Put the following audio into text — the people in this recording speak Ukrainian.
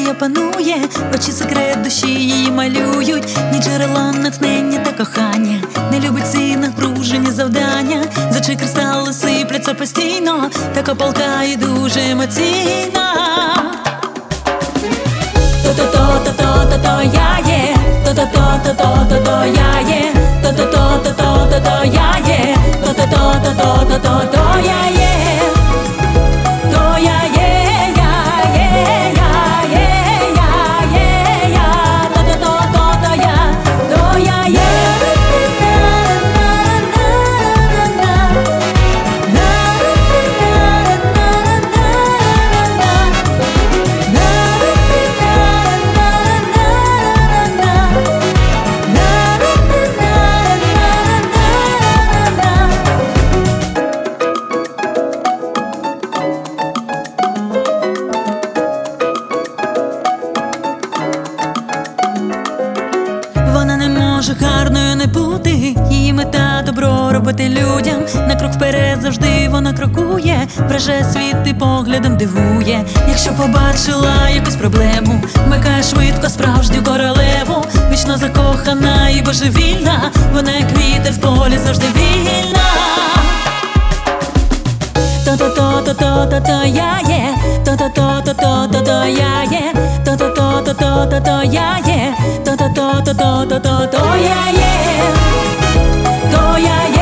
нею панує, очі секрет душі її малюють, ні джерела натхнення та кохання, не любить ці напружені завдання, з очей кристали сипляться постійно, така палка і дуже емоційна. То-то-то-то-то-то я є, то-то-то-то-то-то я є, то-то-то-то-то-то я є, то-то-то-то-то-то я є. Вона не може гарною не бути, її мета добро робити людям. На крок вперед завжди вона крокує, вражає світ і поглядом дивує. Якщо побачила якусь проблему, вмикає швидко справжню королеву. Вічно закохана і божевільна, вона як вітер в полі завжди вільна. То-то-то-то-то-то я є, то-то-то-то-то-то я є, то-то-то-то-то-то я є, то-то-то-то-то-то я є, то я є.